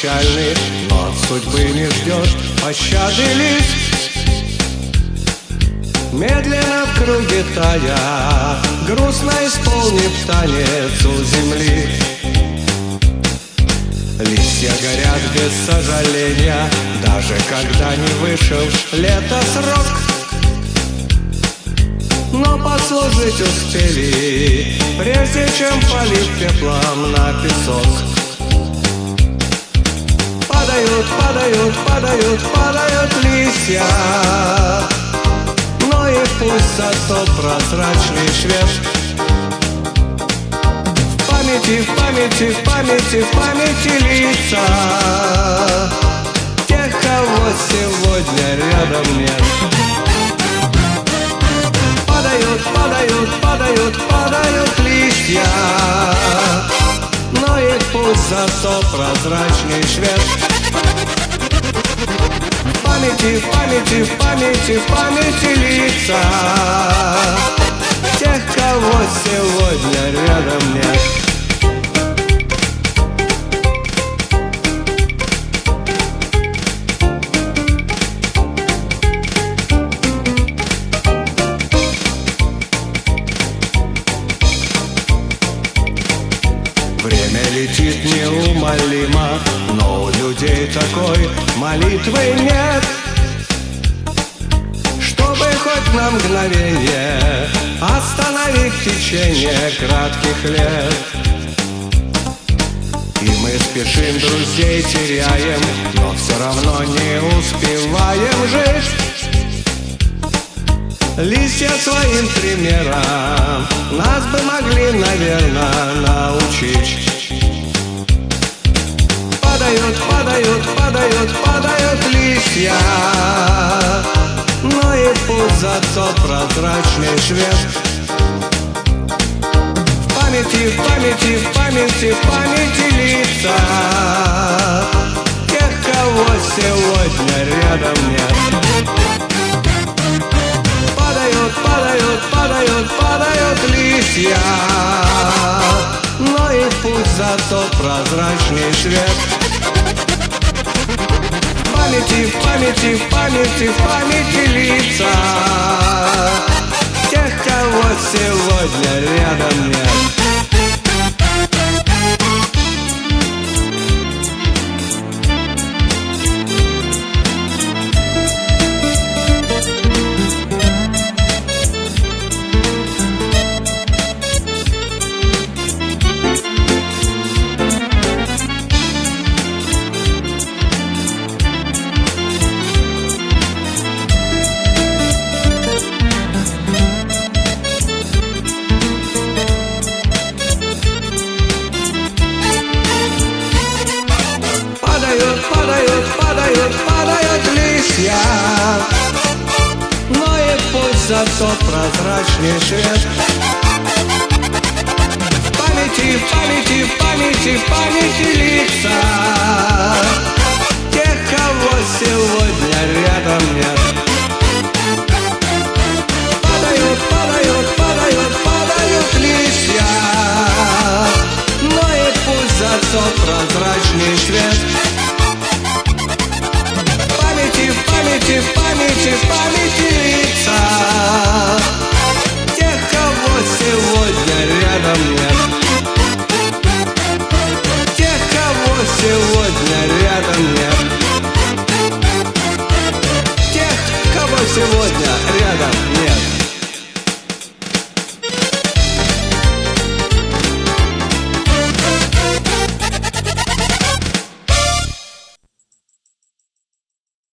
печальный, но от судьбы не ждешь пощады лист. Медленно в круге тая, грустно исполнив танец у земли. Листья горят без сожаления, даже когда не вышел лето срок. Но послужить успели, прежде чем полив пеплом на песок. Падают, падают, падают, падают листья, но и пусть зато прозрачный швед. В памяти, в памяти, в памяти, в памяти лица тех, кого сегодня рядом нет. Падают, падают, падают, падают листья, но и пусть зато прозрачный швед. В памяти, в памяти, в памяти, в памяти лица тех, кого сегодня рядом нет. Время летит неумолимо, но у людей такой молитвы нет, чтобы хоть на мгновение остановить течение кратких лет. И мы спешим, друзей теряем, но все равно не успеваем жить. Листья своим примером нас бы могли, наверное, научить. Падают, падают, падают, падают листья, но и пусть зато прозрачный швед. В памяти, в памяти, в памяти, в памяти лица тех, кого сегодня рядом нет. Падают, падают, падают, падают листья, но и пусть зато прозрачный швед. В памяти, в памяти, в памяти, в памяти лица тех, кого сегодня рядом нет. Падают, падают, падают листья, но и пусть зато прозрачный швед. В памяти, в памяти, в памяти, в памяти лица тех, кого сегодня рядом нет.